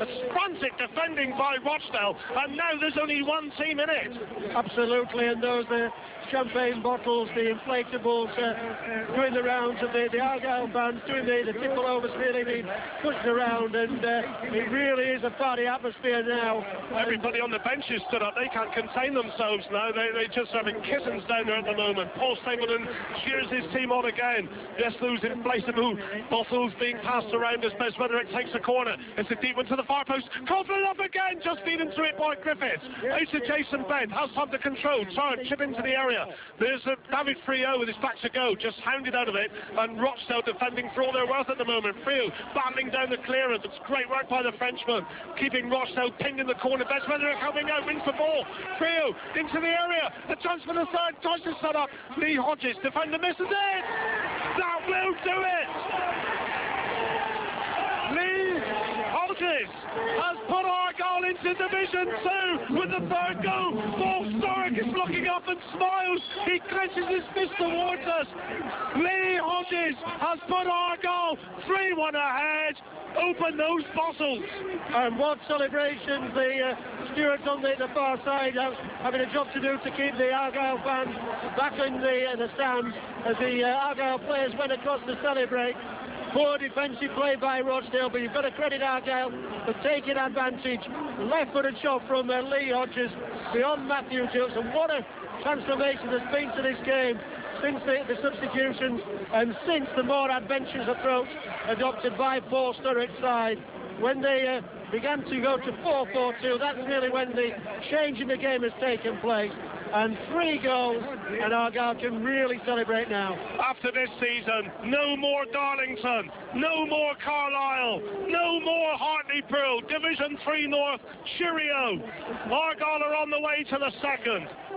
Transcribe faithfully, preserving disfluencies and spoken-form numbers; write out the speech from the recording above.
A frantic defending by Rochdale, and now there's only one team in it. Absolutely, and those the champagne bottles, the inflatables, uh, doing the rounds of the, the Argyle bands, doing the, the tipple overs, really being pushed around, and uh, it really is a party atmosphere now. Everybody on the benches stood up. They can't contain themselves now. They, they're just having kittens down there at the moment. Paul Stapleton cheers his team on again. Just those inflatable bottles being passed around as best whether it takes a corner. It's a deep one to the far post. Coughlin up again, just feeding to it by Griffiths. Out to Jason Bent, has time to control. Try and chip into the area. There's a David Frio with his back to go, just hounded out of it, and Rochdale defending for all their worth at the moment. Frio battling down the clearance. It's great work by the Frenchman, keeping Rochdale pinned in the corner. Best whether it coming out, wins the ball. Frio into the area. The chance for the third. Tries to set up. Lee Hodges, defender misses it. That will do it. Lee Hodges has put Argyle into Division two with the third goal. Paul Sturrock is looking up and smiles. He clenches his fist towards us. Lee Hodges has put Argyle three one ahead. Open those bottles. And what celebrations. The uh, stewards on the, the far side have, having a job to do to keep the Argyle fans back in the, uh, the stands as the uh, Argyle players went across to celebrate. Poor defensive play by Rochdale, but you've got to credit Argyle for taking advantage. Left-footed shot from uh, Lee Hodges beyond Matthew Jukes, and what a transformation there's been to this game since the, the substitutions and since the more adventurous approach adopted by Paul Sturrock's side. When they uh, began to go to four four two, that's really when the change in the game has taken place. And three goals, and Argyle can really celebrate now. After this season, no more Darlington, no more Carlisle, no more Hartlepool. Division three North, cheerio. Argyle are on the way to the second.